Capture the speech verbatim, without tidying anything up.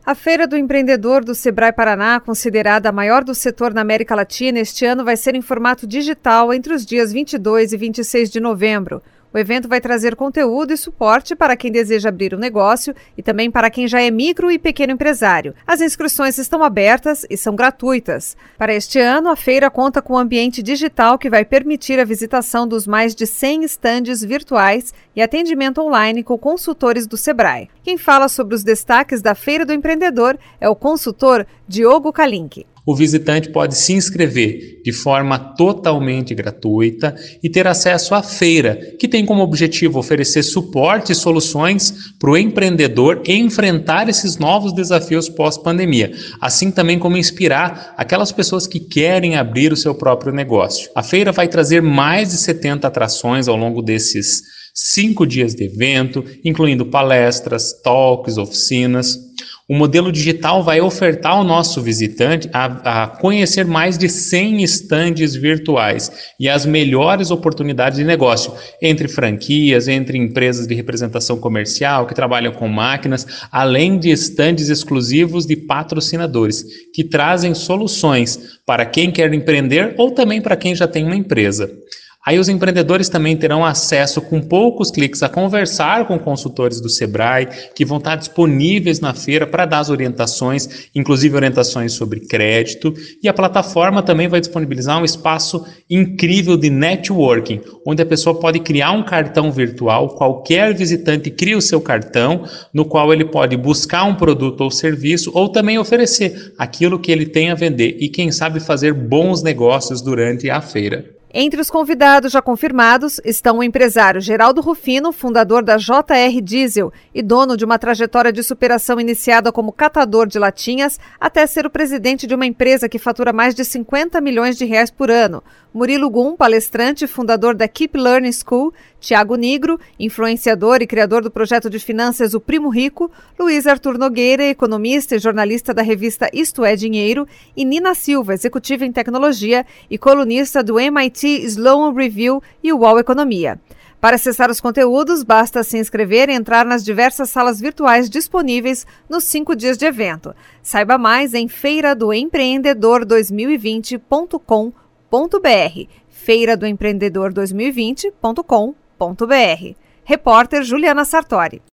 A Feira do Empreendedor do Sebrae Paraná, considerada a maior do setor na América Latina, este ano vai ser em formato digital entre os dias vinte e dois e vinte e seis de novembro. O evento vai trazer conteúdo e suporte para quem deseja abrir um negócio e também para quem já é micro e pequeno empresário. As inscrições estão abertas e são gratuitas. Para este ano, a feira conta com um ambiente digital que vai permitir a visitação dos mais de cem estandes virtuais e atendimento online com consultores do Sebrae. Quem fala sobre os destaques da Feira do Empreendedor é o consultor Diogo Kalinck. O visitante pode se inscrever de forma totalmente gratuita e ter acesso à feira, que tem como objetivo oferecer suporte e soluções para o empreendedor enfrentar esses novos desafios pós-pandemia, assim também como inspirar aquelas pessoas que querem abrir o seu próprio negócio. A feira vai trazer mais de setenta atrações ao longo desses cinco dias de evento, incluindo palestras, talks, oficinas. O modelo digital vai ofertar ao nosso visitante a, a conhecer mais de cem estandes virtuais e as melhores oportunidades de negócio, entre franquias, entre empresas de representação comercial que trabalham com máquinas, além de estandes exclusivos de patrocinadores, que trazem soluções para quem quer empreender ou também para quem já tem uma empresa. Aí os empreendedores também terão acesso com poucos cliques a conversar com consultores do Sebrae, que vão estar disponíveis na feira para dar as orientações, inclusive orientações sobre crédito. E a plataforma também vai disponibilizar um espaço incrível de networking, onde a pessoa pode criar um cartão virtual, qualquer visitante cria o seu cartão, no qual ele pode buscar um produto ou serviço, ou também oferecer aquilo que ele tem a vender e, quem sabe, fazer bons negócios durante a feira. Entre os convidados já confirmados estão o empresário Geraldo Rufino, fundador da J R Diesel e dono de uma trajetória de superação iniciada como catador de latinhas até ser o presidente de uma empresa que fatura mais de cinquenta milhões de reais por ano. Murilo Gum, palestrante e fundador da Keep Learning School, Tiago Nigro, influenciador e criador do projeto de finanças O Primo Rico, Luiz Arthur Nogueira, economista e jornalista da revista Isto é Dinheiro, e Nina Silva, executiva em tecnologia e colunista do M I T Sloan Review e U O L Economia. Para acessar os conteúdos, basta se inscrever e entrar nas diversas salas virtuais disponíveis nos cinco dias de evento. Saiba mais em feira do empreendedor dois mil e vinte ponto com ponto br, feira do empreendedor dois mil e vinte ponto com ponto br. Repórter Juliana Sartori.